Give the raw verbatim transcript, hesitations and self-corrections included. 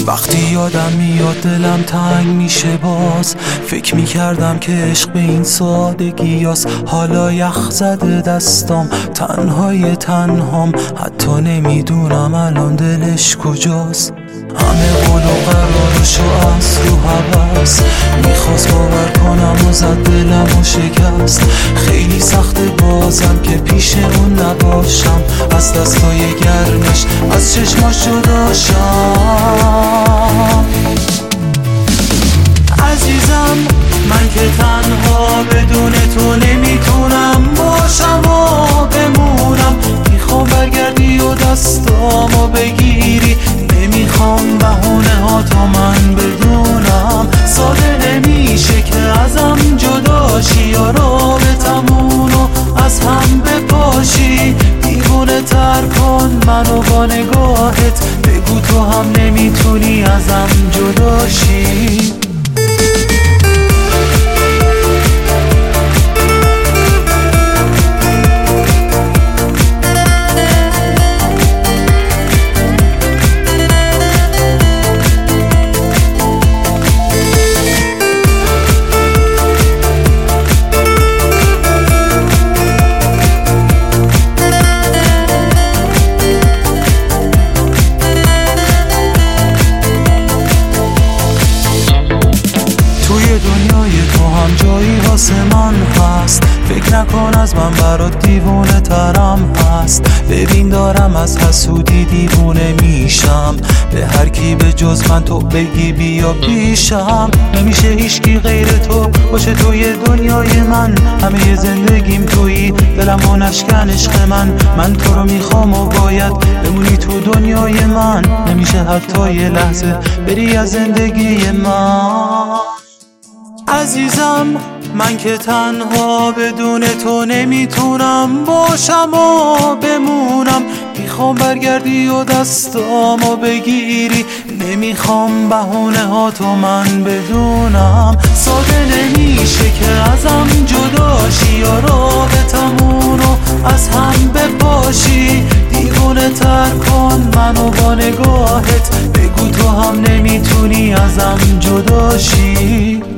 وقتی یادم میاد دلم تنگ میشه باز، فکر میکردم که عشق به این سادگی است. حالا یخ زده دستام، تنهای تنهام، حتی نمیدونم الان دلش کجاست. همه قول و قرارشو از رو هوس میخواست باور کنم و زد دلم و شکست. خیلی سخت بازم که پیش اون نباشم، از دستای گرمش از چشماش جداشم. عزیزم من که تنها بدون تو نمیتونم باشم و بمونم. میخوام برگردی و دستامو بگیری، نمیخوام بهونه ها تا من بدونم. ساده نمیشه که ازم جداشی یا رابطمونو از هم بپاشی. دیوونه تر کن منو با نگاهت، بگو تو هم نمیتونی ازم جداشی. دنیای تو هم جایی واسه من هست، فکر نکن از من برات دیوونه ترم هست. ببین دارم از حسودی دیوونه میشم، به هر کی به جز من تو بگی بیا پیشم. نمیشه هیچکی غیر تو باشه توی دنیای من، همه زندگیم تویی، دلمو نشکن عشق من. من تو رو میخوام و باید بمونی تو دنیای من، نمیشه حتی یه لحظه بری از زندگی من. عزیزم من که تنها بدون تو نمیتونم باشم و بمونم. میخوام برگردی و دستامو بگیری، نمیخوام بهونه ها تو من بدونم. ساده نمیشه که ازم جداشی یا رابطمونو از هم بپاشی. دیوونه تر کن منو با نگاهت، بگو تو هم نمیتونی ازم جداشی.